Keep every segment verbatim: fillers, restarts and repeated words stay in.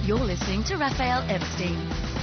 You're listening to Raphael Epstein.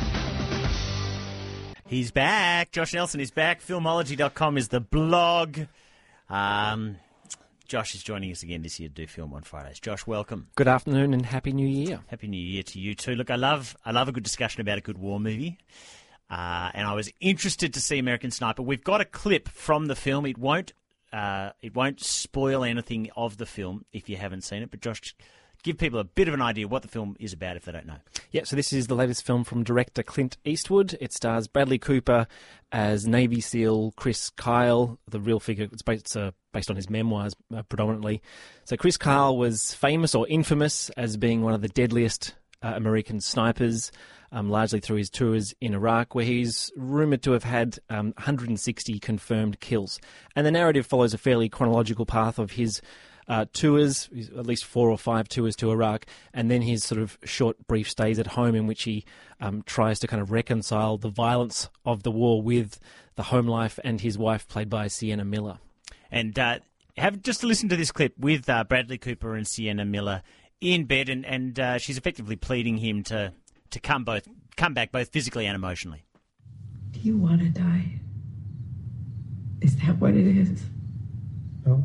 He's back. Josh Nelson is back. Filmology dot com is the blog. Um, Josh is joining us again this year to do Film on Fridays. Josh, welcome. Good afternoon and Happy New Year. Happy New Year to you too. Look, I love I love a good discussion about a good war movie. Uh, and I was interested to see American Sniper. We've got a clip from the film. It won't uh, it won't spoil anything of the film if you haven't seen it. But Josh, give people a bit of an idea what the film is about if they don't know. Yeah, so this is the latest film from director Clint Eastwood. It stars Bradley Cooper as Navy SEAL Chris Kyle, the real figure. It's based, it's, uh, based on his memoirs uh, predominantly. So Chris Kyle was famous or infamous as being one of the deadliest uh, American snipers, um, largely through his tours in Iraq, where he's rumoured to have had um, one hundred sixty confirmed kills. And the narrative follows a fairly chronological path of his Uh, tours, at least four or five tours to Iraq, and then his sort of short, brief stays at home in which he um, tries to kind of reconcile the violence of the war with the home life and his wife, played by Sienna Miller. And uh, have just to listen to this clip with uh, Bradley Cooper and Sienna Miller in bed, and, and uh, she's effectively pleading him to, to come both come back both physically and emotionally. Do you want to die? Is that what it is? No.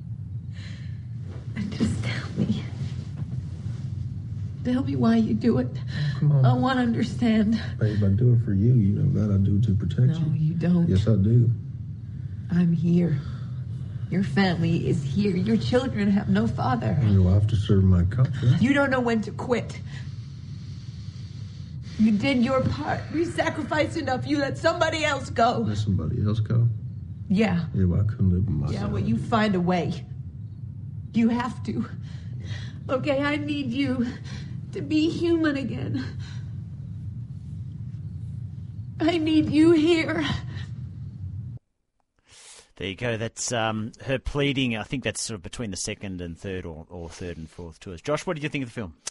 And just tell me. Tell me why you do it. Come on. I want to understand. Babe, I do it for you. You know that I do it to protect you. No, you don't. Yes, I do. I'm here. Your family is here. Your children have no father. You have to serve my country. You don't know when to quit. You did your part. You sacrificed enough. You let somebody else go. Let somebody else go? Yeah. Yeah, well, I couldn't live with myself. Yeah, well, you find a way. You have to. Okay, I need you to be human again. I need you here. There you go. That's um, her pleading. I think that's sort of between the second and third or, or third and fourth tours. Josh, what did you think of the film?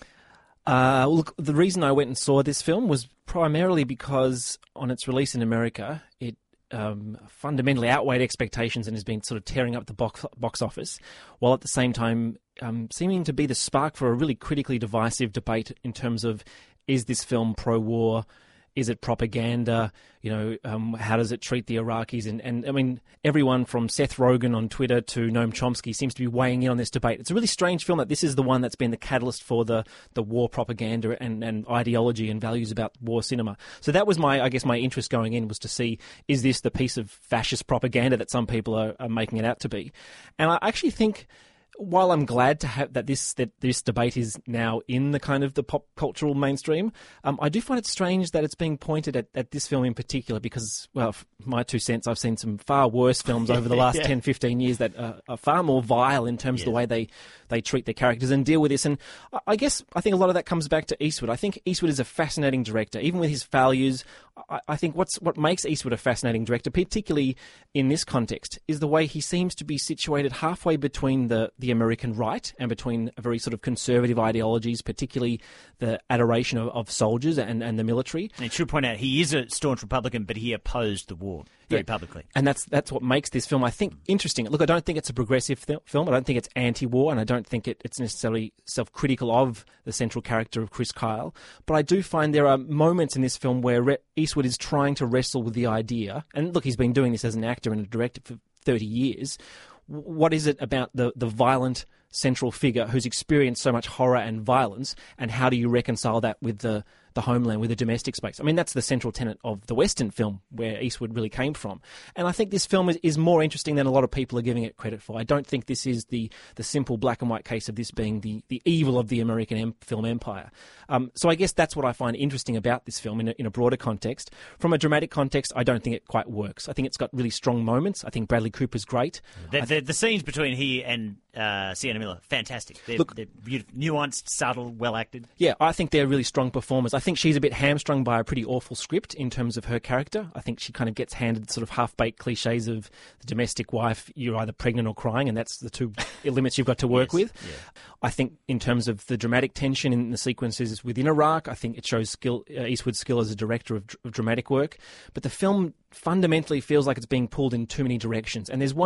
Uh, look, the reason I went and saw this film was primarily because on its release in America, it Um, fundamentally outweighed expectations and has been sort of tearing up the box box office, while at the same time um, seeming to be the spark for a really critically divisive debate in terms of, is this film pro-war? Is it propaganda? You know, um, how does it treat the Iraqis? And, and I mean, everyone from Seth Rogen on Twitter to Noam Chomsky seems to be weighing in on this debate. It's a really strange film that this is the one that's been the catalyst for the, the war propaganda and, and ideology and values about war cinema. So that was my, I guess, my interest going in, was to see, is this the piece of fascist propaganda that some people are, are making it out to be? And I actually think, while I'm glad to have that this that this debate is now in the kind of the pop cultural mainstream, um, I do find it strange that it's being pointed at, at this film in particular because, well, my two cents, I've seen some far worse films over the last yeah. ten, fifteen years that are, are far more vile in terms yes. of the way they, they treat their characters and deal with this. And I guess I think a lot of that comes back to Eastwood. I think Eastwood is a fascinating director, even with his failures. I, I think what's what makes Eastwood a fascinating director, particularly in this context, is the way he seems to be situated halfway between the the American right and between a very sort of conservative ideologies, particularly the adoration of, of soldiers and, and the military. And it should point out he is a staunch Republican, but he opposed the war very yeah. publicly. And that's that's what makes this film, I think, interesting. Look, I don't think it's a progressive th- film. I don't think it's anti-war, and I don't think it, it's necessarily self-critical of the central character of Chris Kyle. But I do find there are moments in this film where Re- Eastwood is trying to wrestle with the idea, and look, he's been doing this as an actor and a director for thirty years. What is it about the, the violent central figure who's experienced so much horror and violence, and how do you reconcile that with the, the homeland, with the domestic space? I mean, that's the central tenet of the Western film where Eastwood really came from. And I think this film is, is more interesting than a lot of people are giving it credit for. I don't think this is the, the simple black and white case of this being the, the evil of the American em- film empire. Um, so I guess that's what I find interesting about this film in a, in a broader context. From a dramatic context, I don't think it quite works. I think it's got really strong moments. I think Bradley Cooper's great. The, the, the scenes between he and uh, Sienna Miller, fantastic. They're, Look, they're beautiful, nuanced, subtle, well acted. Yeah, I think they're really strong performers. I think she's a bit hamstrung by a pretty awful script in terms of her character. I think she kind of gets handed sort of half-baked cliches of the domestic wife, you're either pregnant or crying, and that's the two limits you've got to work yes, with. Yeah. I think in terms of the dramatic tension in the sequences within Iraq, I think it shows skill, uh, Eastwood's skill as a director of, of dramatic work. But the film fundamentally feels like it's being pulled in too many directions. And there's one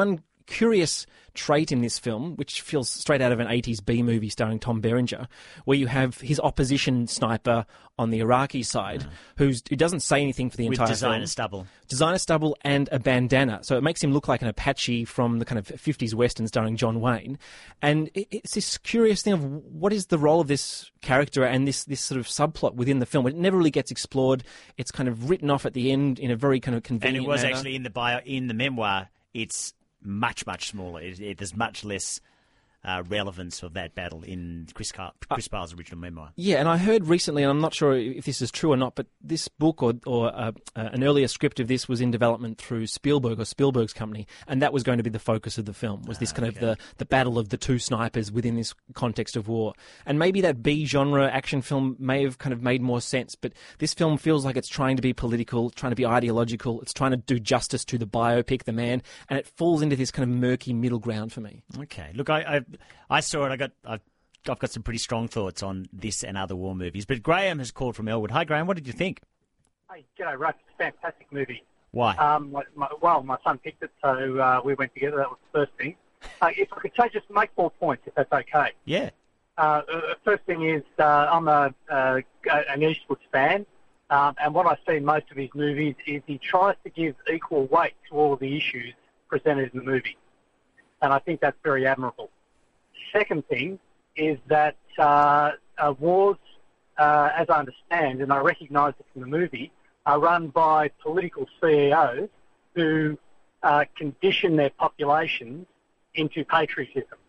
curious trait in this film, which feels straight out of an eighties B movie starring Tom Berenger, where you have his opposition sniper on the Iraqi side, yeah. who's who doesn't say anything for the With entire designer film. stubble. Designer stubble and a bandana. So it makes him look like an Apache from the kind of fifties Western starring John Wayne. And it, it's this curious thing of what is the role of this character and this, this sort of subplot within the film. It never really gets explored. It's kind of written off at the end in a very kind of convenient And it was manner. actually in the bio, in the memoir, it's much, much smaller. It, it, there's much less uh, relevance of that battle in Chris, Car- Chris Barl's original memoir. Yeah, and I heard recently, and I'm not sure if this is true or not, but this book or, or uh, uh, an earlier script of this was in development through Spielberg or Spielberg's company, and that was going to be the focus of the film, was this Ah, kind okay. of the, the battle of the two snipers within this context of war. And maybe that B-genre action film may have kind of made more sense, but this film feels like it's trying to be political, trying to be ideological, it's trying to do justice to the biopic, the man, and it falls into this kind of murky middle ground for me. Okay. Look, I I, I saw it. I got I've, I've got some pretty strong thoughts on this and other war movies. But Graham has called from Elwood. Hi, Graham. What did you think? Hey, g'day, Russ. It's a fantastic movie. Why? Um, my, my, well, my son picked it, so uh, we went together. That was the first thing. Uh, if I could say, just make four points, if that's okay. yeah. Uh, uh, first thing is, uh, I'm a, uh, an Eastwood fan, um, and what I see in most of his movies is he tries to give equal weight to all of the issues presented in the movie, and I think that's very admirable. Second thing is that uh, uh, wars, uh, as I understand, and I recognise it from the movie, are run by political C E Os who uh, condition their populations into patriotism.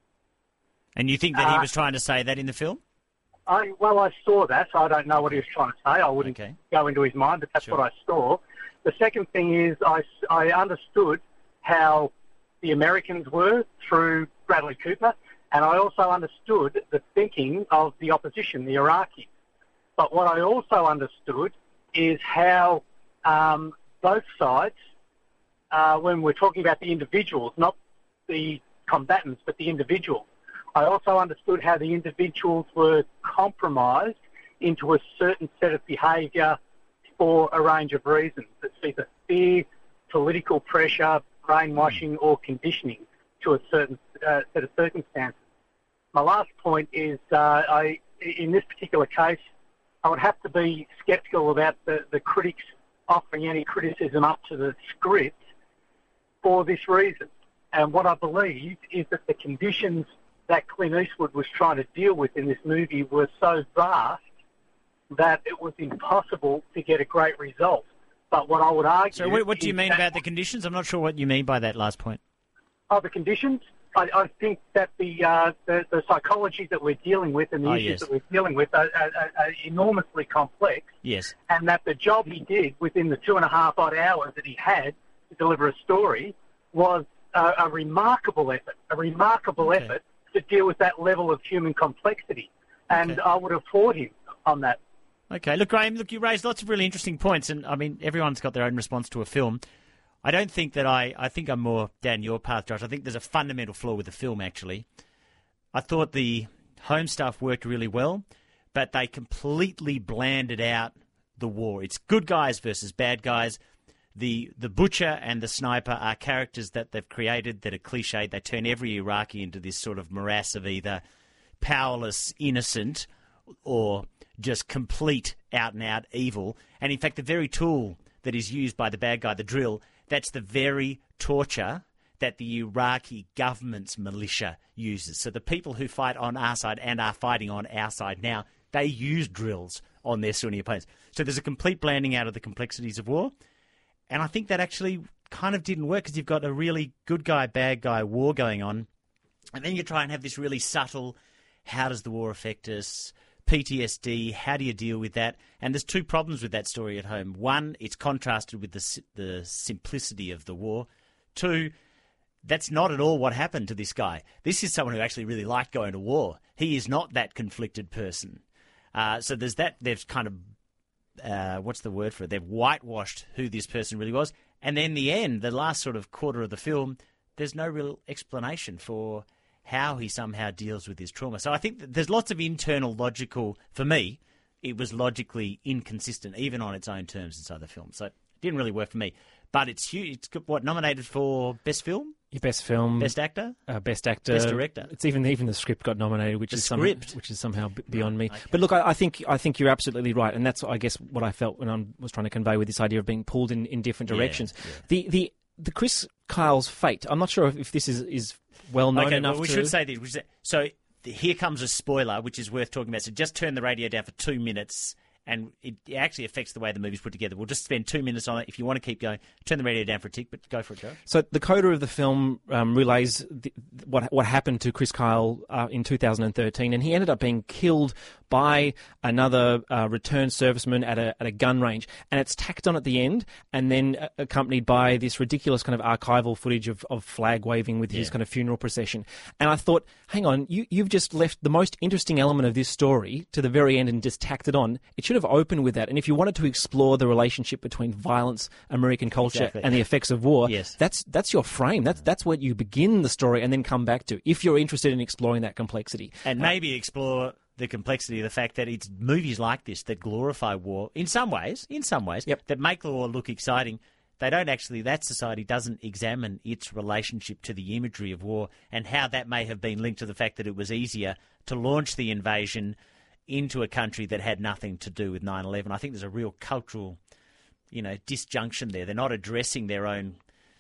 And you think that he Uh, was trying to say that in the film? I, well, I saw that, so I don't know what he was trying to say. I wouldn't Okay. go into his mind, but that's Sure. what I saw. The second thing is I, I understood how the Americans were through Bradley Cooper, and I also understood the thinking of the opposition, the Iraqis. But what I also understood is how um, both sides, uh, when we're talking about the individuals, not the combatants, but the individuals, I also understood how the individuals were compromised into a certain set of behaviour for a range of reasons. It's either fear, political pressure, brainwashing, or conditioning to a certain uh, set of circumstances. My last point is, uh, I, in this particular case, I would have to be sceptical about the, the critics offering any criticism up to the script for this reason. And what I believe is that the conditions that Clint Eastwood was trying to deal with in this movie were so vast that it was impossible to get a great result. But what I would argue... So what, what do you is mean that- about the conditions? I'm not sure what you mean by that last point. Oh, the conditions? I, I think that the, uh, the the psychology that we're dealing with and the Oh, issues yes. that we're dealing with are, are, are are enormously complex, Yes. and that the job he did within the two and a half odd hours that he had to deliver a story was a, a remarkable effort, a remarkable Okay. effort to deal with that level of human complexity. And Okay. I would applaud him on that. Okay, look, Graham, look, you raised lots of really interesting points, and I mean, everyone's got their own response to a film. I don't think that I, I think I'm more down your path, Josh. I think there's a fundamental flaw with the film, actually. I thought the home stuff worked really well, but they completely blanded out the war. It's good guys versus bad guys. The the butcher and the sniper are characters that they've created that are cliched. They turn every Iraqi into this sort of morass of either powerless, innocent, or just complete out-and-out evil. And in fact, the very tool that is used by the bad guy, the drill, that's the very torture that the Iraqi government's militia uses. So the people who fight on our side and are fighting on our side now, they use drills on their Sunni opponents. So there's a complete blending out of the complexities of war. And I think that actually kind of didn't work because you've got a really good guy, bad guy war going on. And then you try and have this really subtle, how does the war affect us? P T S D, how do you deal with that? And there's two problems with that story at home. One, it's contrasted with the the simplicity of the war. Two, that's not at all what happened to this guy. This is someone who actually really liked going to war. He is not that conflicted person. Uh, so there's that. They've kind of, uh, what's the word for it? They've whitewashed who this person really was. And then the end, the last sort of quarter of the film, there's no real explanation for how he somehow deals with his trauma. So I think that there's lots of internal logical, for me, it was logically inconsistent, even on its own terms inside the film. So it didn't really work for me. But it's huge. It's got, what, nominated for Best Film? Your best film, Best actor? uh, best actor, Best director. It's even even the script got nominated, which The is some, script. which is somehow b- beyond me. Okay. But look, I, I think I think you're absolutely right, and that's I guess what I felt when I was trying to convey with this idea of being pulled in, in different Yeah, directions. yeah. The the the Chris Kyle's fate. I'm not sure if, if this is, is well known Okay, enough. well, we to... should say this. which is- So th- here comes a spoiler, which is worth talking about. So just turn the radio down for two minutes, and it actually affects the way the movie's put together. We'll just spend two minutes on it. If you want to keep going, turn the radio down for a tick, but go for it, Joe. So the coda of the film um, relays the, what what happened to Chris Kyle uh, in two thousand thirteen, and he ended up being killed by another uh, returned serviceman at a at a gun range, and it's tacked on at the end, and then uh, accompanied by this ridiculous kind of archival footage of, of flag waving with his Yeah. kind of funeral procession. And I thought, hang on, you you've just left the most interesting element of this story to the very end and just tacked it on. It should have opened with that. And if you wanted to explore the relationship between violence, American culture, Exactly. and the effects of war, Yes. that's that's your frame. That's that's where you begin the story and then come back to, if you're interested in exploring that complexity. And maybe explore the complexity of the fact that it's movies like this that glorify war in some ways, in some ways, Yep. that make the war look exciting. They don't actually, that society doesn't examine its relationship to the imagery of war and how that may have been linked to the fact that it was easier to launch the invasion into a country that had nothing to do with nine eleven. I think there's a real cultural, you know, disjunction there. They're not addressing their own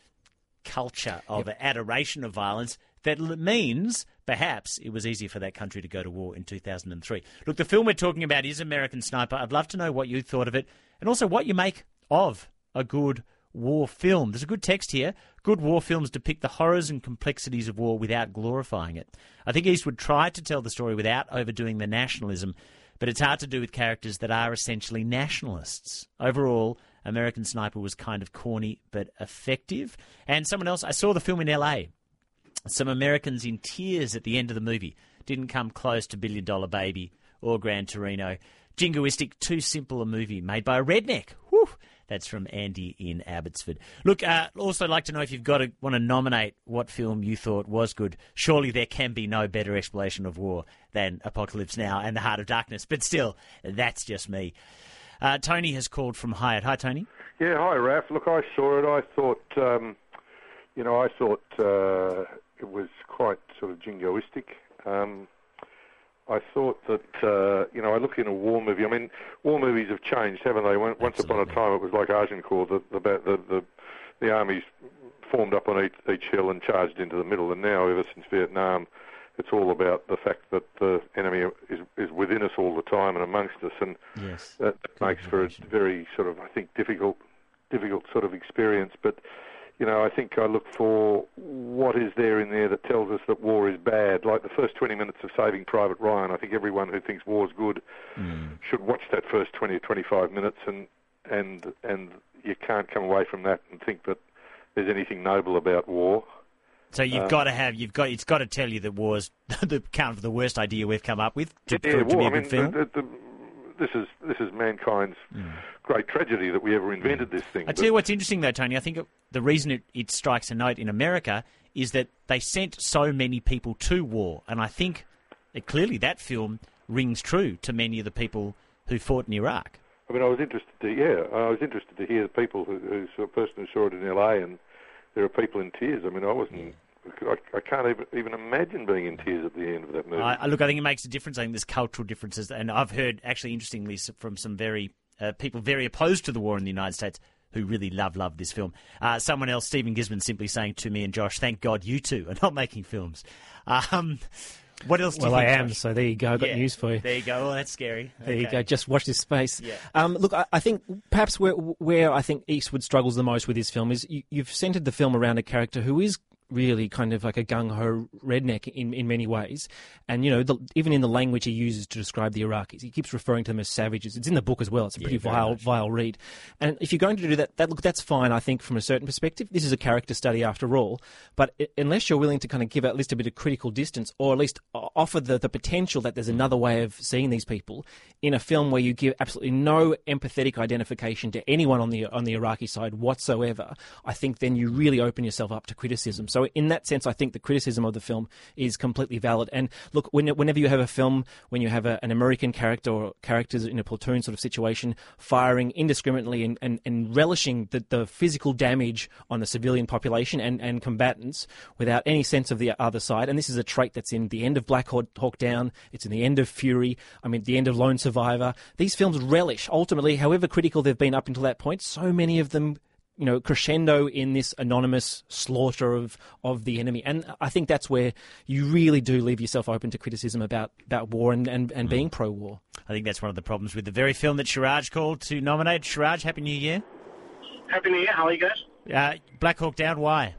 culture of adoration of violence that l- means perhaps it was easier for that country to go to war in two thousand three. Look, the film we're talking about is American Sniper. I'd love to know what you thought of it and also what you make of a good war film. There's a good text here. Good war films depict the horrors and complexities of war without glorifying it. I think Eastwood tried to tell the story without overdoing the nationalism, but it's hard to do with characters that are essentially nationalists. Overall, American Sniper was kind of corny but effective. And someone else, I saw the film in L A. Some Americans in tears at the end of the movie. Didn't come close to Billion Dollar Baby or Gran Torino. Jingoistic, too simple a movie made by a redneck. Whew. That's from Andy in Abbotsford. Look, uh, also like to know if you've got to want to nominate what film you thought was good. Surely there can be no better exploration of war than Apocalypse Now and The Heart of Darkness. But still, that's just me. Uh, Tony has called from Hyatt. Hi, Tony. Yeah, hi, Raf. Look, I saw it. I thought, um, you know, I thought uh, it was quite sort of jingoistic. Um, I thought that, uh, you know, I look in a war movie. I mean, war movies have changed, haven't they? Once Absolutely. upon a time, it was like Agincourt, the the the, the, the armies formed up on each, each hill and charged into the middle. And now, ever since Vietnam, it's all about the fact that the enemy is is within us all the time and amongst us, and Yes. that, that makes for a very sort of, I think, difficult, difficult sort of experience. But you know, I think I look for what is there in there that tells us that war is bad. Like the first twenty minutes of Saving Private Ryan, I think everyone who thinks war's good Mm. should watch that first twenty or twenty-five minutes, and and and you can't come away from that and think that there's anything noble about war. So you've Uh, got to have, you've got, it's got to tell you that war's the kind of the worst idea we've come up with to, Yeah, for it to be war. a I good mean, film. the, the, the, this is this is mankind's great tragedy that we ever invented this thing. I But- tell you what's interesting though, Tony. I think it, the reason it, it strikes a note in America is that they sent so many people to war, and I think that clearly that film rings true to many of the people who fought in Iraq. I mean, I was interested to yeah, I was interested to hear the people who, who saw, a person who saw it in L A, and there are people in tears. I mean, I wasn't. I, I can't even even imagine being in tears at the end of that movie. I, I- look, I think it makes a difference. I think there's cultural differences, and I've heard actually interestingly s- from some very uh, people very opposed to the war in the United States who really love love this film. Uh, someone else, Stephen Gisborne, simply saying to me and Josh, "Thank God you two are not making films." Um, what else? Do Well, you I think, am, Josh? so there you go. I've got Yeah. news for you. There you go. Oh, that's scary. There you Okay. go. Just watch this space. Yeah. Um, look, I, I think perhaps where where I think Eastwood struggles the most with this film is you, you've centered the film around a character who is really kind of like a gung-ho redneck in, in many ways. And, you know, the, even in the language he uses to describe the Iraqis, he keeps referring to them as savages. It's in the book as well. It's a Yeah, pretty very vile, much. vile read. And if you're going to do that, that, look, that's fine, I think, from a certain perspective. This is a character study after all. But i unless you're willing to kind of give at least a bit of critical distance, or at least o- offer the, the potential that there's another way of seeing these people in a film where you give absolutely no empathetic identification to anyone on the on the Iraqi side whatsoever, I think then you really open yourself up to criticism. So So in that sense, I think the criticism of the film is completely valid. And look, when, whenever you have a film, when you have a, an American character or characters in a platoon sort of situation, firing indiscriminately and, and, and relishing the, the physical damage on the civilian population and, and combatants without any sense of the other side. And this is a trait that's in the end of Black Hawk Down. It's in the end of Fury. I mean, the end of Lone Survivor. These films relish, ultimately, however critical they've been up until that point, so many of them, you know, crescendo in this anonymous slaughter of, of the enemy. And I think that's where you really do leave yourself open to criticism about, about war and, and, and mm. being pro-war. I think that's one of the problems with the very film that Shiraj called to nominate. Shiraj, Happy New Year. Happy New Year. How are you guys? Uh, Black Hawk Down, why?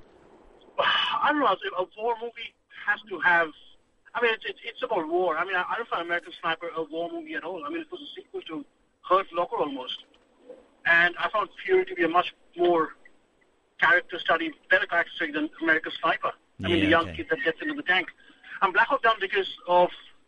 I don't know. A war movie has to have... I mean, it's, it's, it's about war. I mean, I, I don't find American Sniper a war movie at all. I mean, it was a sequel to Hurt Locker almost. And I found Fury to be a much more character study, better character study than American Sniper. I yeah, mean, the young okay. kid that gets into the tank. And Black Hawk Down because of...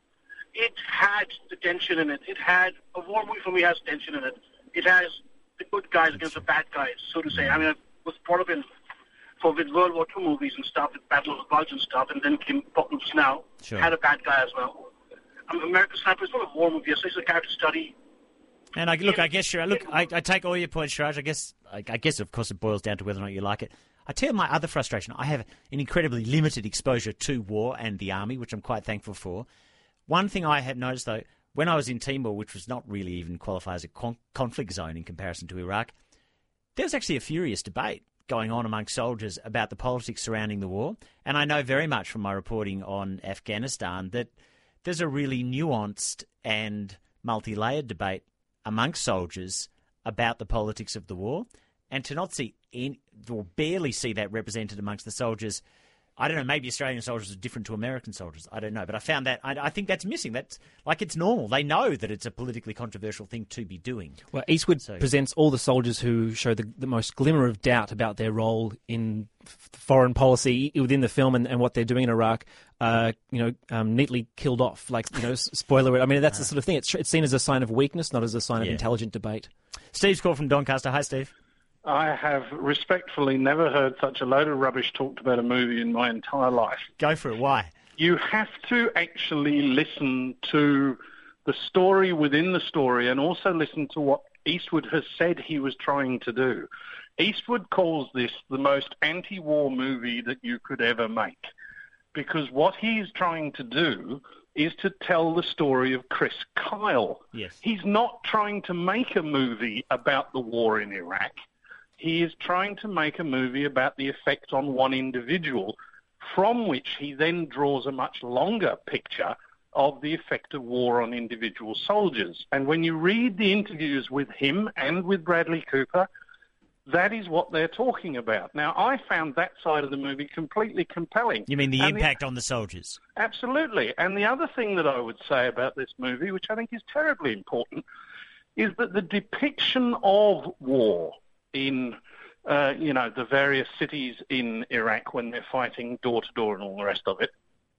It had the tension in it. It had... A war movie for me has tension in it. It has the good guys against the bad guys, so to say. I mean, I was brought up in... For with World War Two movies and stuff, with Battle of the Bulge and stuff, and then came Apocalypse Now. Sure. Had a bad guy as well. Um, American Sniper is not a war movie, so it's a character study. And I, look, I guess, Shiraj, look, I, I take all your points, Shiraj. I guess, I, I guess, of course, it boils down to whether or not you like it. I tell you my other frustration. I have an incredibly limited exposure to war and the army, which I'm quite thankful for. One thing I have noticed, though, when I was in Timor, which was not really even qualified as a con- conflict zone in comparison to Iraq, there was actually a furious debate going on among soldiers about the politics surrounding the war. And I know very much from my reporting on Afghanistan that there's a really nuanced and multi-layered debate amongst soldiers about the politics of the war. And to not see any, or barely see that represented amongst the soldiers, I don't know, maybe Australian soldiers are different to American soldiers. I don't know. But I found that, I, I think that's missing. That's like it's normal. They know that it's a politically controversial thing to be doing. Well, Eastwood so, presents all the soldiers who show the, the most glimmer of doubt about their role in f- foreign policy within the film and, and what they're doing in Iraq, uh, you know, um, neatly killed off. Like, you know, spoiler. I mean, that's uh, the sort of thing. It's, it's seen as a sign of weakness, not as a sign yeah. of intelligent debate. Steve's called from Doncaster. Hi, Steve. I have respectfully never heard such a load of rubbish talked about a movie in my entire life. Go for it. Why? You have to actually listen to the story within the story and also listen to what Eastwood has said he was trying to do. Eastwood calls this the most anti-war movie that you could ever make because what he's trying to do is to tell the story of Chris Kyle. Yes. He's not trying to make a movie about the war in Iraq. He is trying to make a movie about the effect on one individual, from which he then draws a much longer picture of the effect of war on individual soldiers. And when you read the interviews with him and with Bradley Cooper, that is what they're talking about. Now, I found that side of the movie completely compelling. You mean the and impact the, on the soldiers? Absolutely. And the other thing that I would say about this movie, which I think is terribly important, is that the depiction of war in, uh, you know, the various cities in Iraq when they're fighting door-to-door and all the rest of it,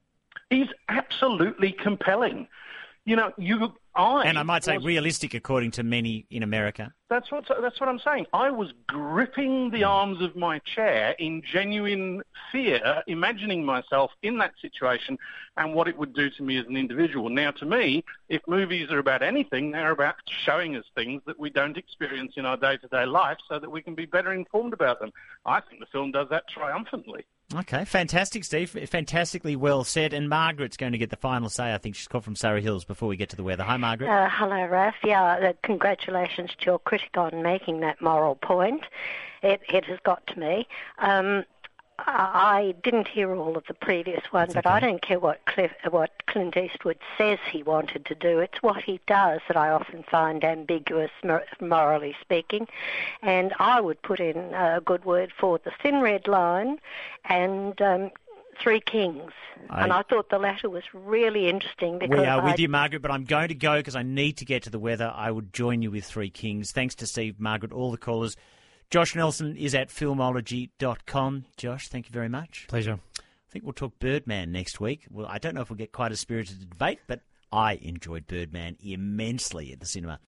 is absolutely compelling. You know, you, I... And I might say was, realistic according to many in America. That's what, that's what I'm saying. I was gripping the arms of my chair in genuine fear, imagining myself in that situation and what it would do to me as an individual. Now, to me, if movies are about anything, they're about showing us things that we don't experience in our day-to-day life so that we can be better informed about them. I think the film does that triumphantly. Okay, fantastic, Steve. Fantastically well said. And Margaret's going to get the final say. I think she's called from Surrey Hills before we get to the weather. Hi, Margaret. Uh, hello, Raf. Yeah, uh, congratulations to your critic on making that moral point. It, it has got to me. Um, I didn't hear all of the previous one, That's but okay. I don't care what Cliff, what Clint Eastwood says he wanted to do. It's what he does that I often find ambiguous, morally speaking. And I would put in a good word for The Thin Red Line and um, Three Kings. I, and I thought the latter was really interesting. Because we are with I, you, Margaret, but I'm going to go because I need to get to the weather. I would join you with Three Kings. Thanks to Steve, Margaret, all the callers. Josh Nelson is at filmology dot com. Josh, thank you very much. Pleasure. I think we'll talk Birdman next week. Well, I don't know if we'll get quite a spirited debate, but I enjoyed Birdman immensely at the cinema.